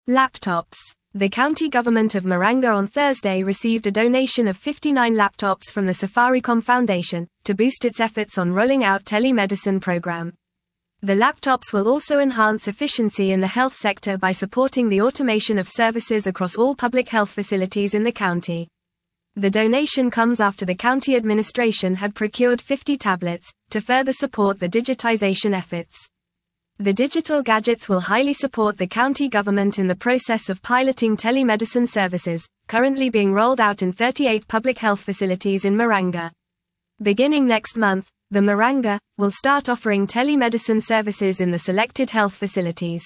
Laptops. The county government of Maranga on Thursday received a donation of 59 laptops from the Safaricom Foundation to boost its efforts on rolling out telemedicine program. The laptops will also enhance efficiency in the health sector by supporting the automation of services across all public health facilities in the county. The donation comes after the county administration had procured 50 tablets to further support the digitization efforts. The digital gadgets will highly support the county government in the process of piloting telemedicine services, currently being rolled out in 38 public health facilities in Maranga. Beginning next month, the Maranga will start offering telemedicine services in the selected health facilities.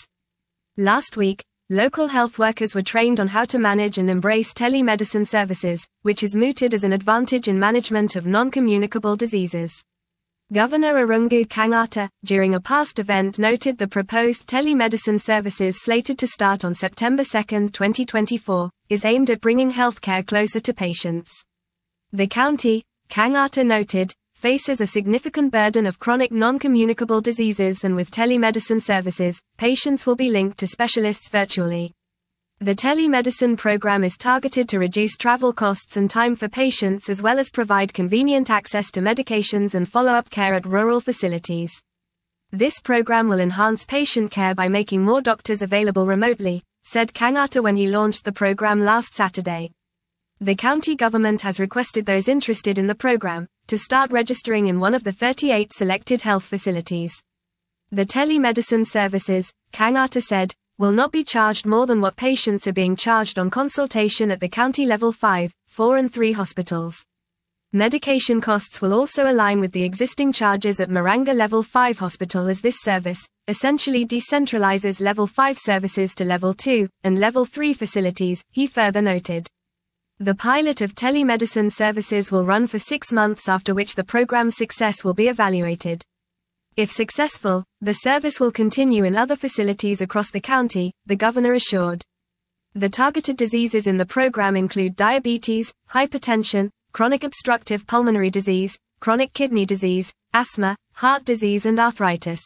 Last week, local health workers were trained on how to manage and embrace telemedicine services, which is mooted as an advantage in management of non-communicable diseases. Governor Irungu Kangata, during a past event, noted the proposed telemedicine services slated to start on September 2, 2024, is aimed at bringing healthcare closer to patients. The county, Kangata noted, faces a significant burden of chronic non-communicable diseases, and with telemedicine services, patients will be linked to specialists virtually. The telemedicine program is targeted to reduce travel costs and time for patients, as well as provide convenient access to medications and follow-up care at rural facilities. This program will enhance patient care by making more doctors available remotely, said Kangata when he launched the program last Saturday. The county government has requested those interested in the program to start registering in one of the 38 selected health facilities. The telemedicine services, Kangata said, will not be charged more than what patients are being charged on consultation at the county level 5, 4 and 3 hospitals. Medication costs will also align with the existing charges at Maranga level 5 hospital, as this service essentially decentralizes level 5 services to level 2 and level 3 facilities, he further noted. The pilot of telemedicine services will run for 6 months, after which the program's success will be evaluated. If successful, the service will continue in other facilities across the county, the governor assured. The targeted diseases in the program include diabetes, hypertension, chronic obstructive pulmonary disease, chronic kidney disease, asthma, heart disease and arthritis.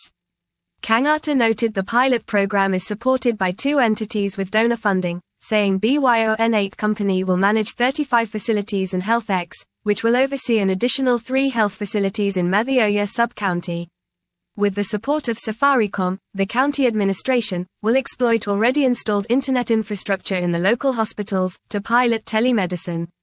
Kangata noted the pilot program is supported by 2 entities with donor funding, saying BYON8 company will manage 35 facilities in HealthX, which will oversee an additional 3 health facilities in Mathioya sub-county. With the support of Safaricom, the county administration will exploit already installed internet infrastructure in the local hospitals to pilot telemedicine.